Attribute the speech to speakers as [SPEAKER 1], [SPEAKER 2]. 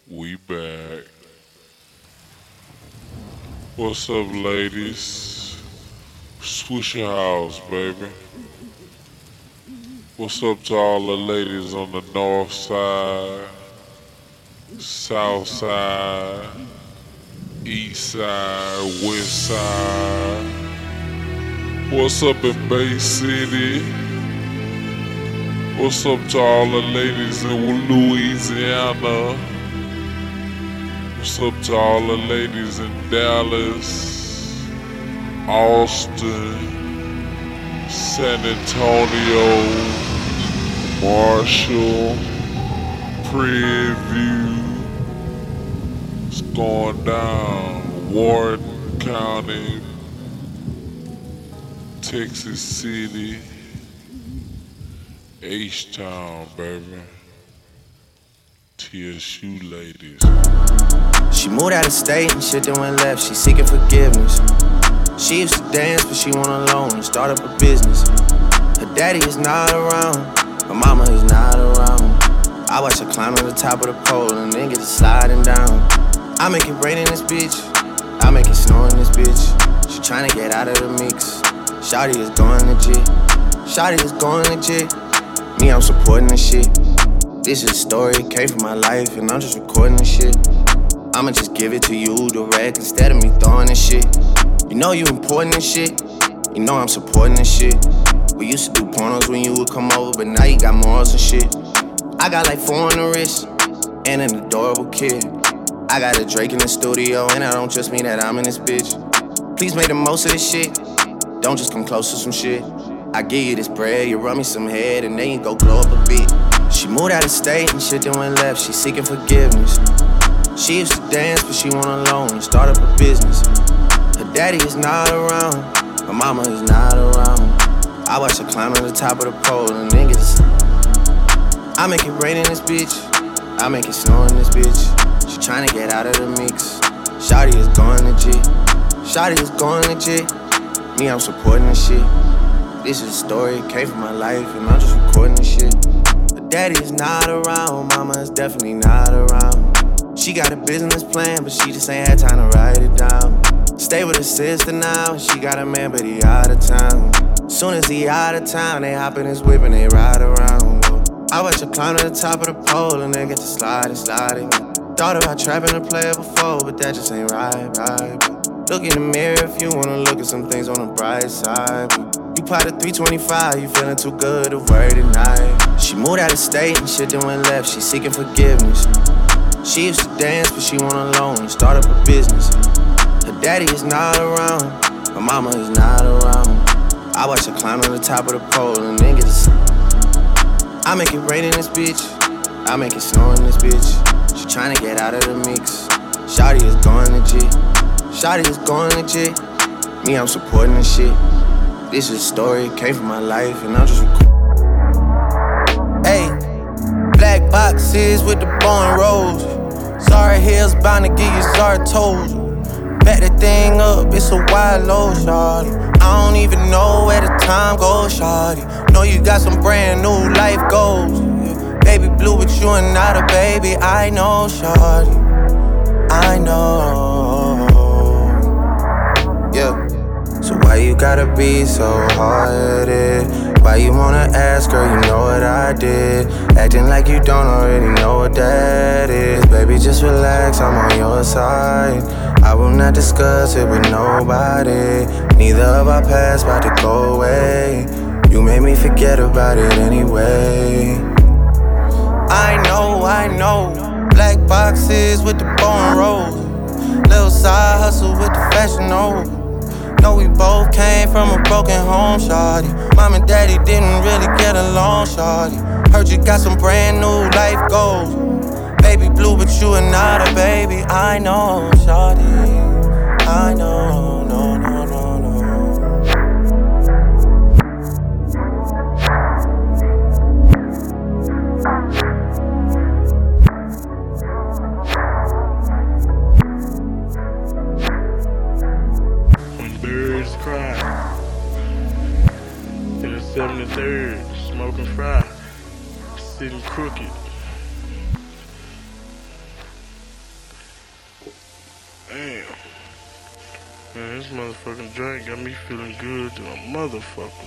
[SPEAKER 1] We back. What's up, ladies? Swisher House, baby. What's up to all the ladies on the north side, south side, east side, west side? What's up in Bay City? What's up to all the ladies in Louisiana? What's up to all the ladies in Dallas, Austin, San Antonio, Marshall, Prairie. It's going down. Warden County, Texas City, H-Town, baby. TSU ladies.
[SPEAKER 2] She moved out of state and shit then went left. She seeking forgiveness. She used to dance, but she went alone and start up a business. Her daddy is not around, her mama is not around. I watch her climb to the top of the pole and then get to sliding down. I make it rain in this bitch, I make it snow in this bitch. She tryna get out of the mix. Shawty is going legit, Shawty is going legit. Me, I'm supporting this shit. This is a story, it came from my life, and I'm just recording this shit. I'ma just give it to you direct instead of me throwing this shit. You know you important this shit, you know I'm supporting this shit. We used to do pornos when you would come over, but now you got morals and shit. I got like 4 on the wrist, and an adorable kid. I got a Drake in the studio, and I don't just mean that I'm in this bitch. Please make the most of this shit, don't just come close to some shit. I give you this bread, you run me some head, and then you go glow up a bit. She moved out of state and shit then went left, she seeking forgiveness. She used to dance, but she went alone and start up a business. Her daddy is not around, her mama is not around. I watch her climb to the top of the pole and then get to I make it rain in this bitch, I make it snow in this bitch. She tryna get out of the mix. Shawty is going legit, Shawty is going legit. Me, I'm supporting this shit. This is a story, it came from my life, and I'm just recording this shit. Her daddy is not around, mama is definitely not around. She got a business plan, but she just ain't had time to write it down. Stay with her sister now, she got a man, but he out of town. Soon as he out of town, they hop in his whip and they ride around. I watch her climb to the top of the pole and then get to sliding. Thought about trapping a player before, but that just ain't right. Look in the mirror if you wanna look at some things on the bright side. You plotted 325, you feeling too good to worry tonight. She moved out of state and shit then went left, she seeking forgiveness. She used to dance, but she went alone and start up a business. Her daddy is not around, her mama is not around. I watch her climb to the top of the pole and then get to I make it rain in this bitch, I make it snow in this bitch. She tryna get out of the mix. Shawty is going legit, Shawty is going legit. Me, I'm supporting this shit. This is a story, it came from my life, and I'm just recording. Hey, black boxes with the bone rolls. Sorry, heels bound to give you sorry toes. Back that thing up, it's a wide load, shawty. I don't even know where the time goes, shawty. Know you got some brand new life goals. Baby blue, but you are not a baby. I know, shawty, I know. Yeah. So why you gotta be so hard-headed? Why you wanna ask, girl, you know what I did. Acting like you don't already know what that is. Baby, just relax, I'm on your side. I will not discuss it with nobody. Neither of our paths about to go away. You made me forget about it anyway. I know. Black boxes with the bone rolls. Little side hustle with the fashion over. Know we both came from a broken home, shawty. Mom and daddy didn't really get along, shawty. Heard you got some brand new life goals. Baby blue, but you are not a baby. I know, shawty, I know, no.
[SPEAKER 3] Birds cry in the 73rd, smoking fry, sitting crooked. Damn. Man, this motherfucking drink got me feeling good to a motherfucker.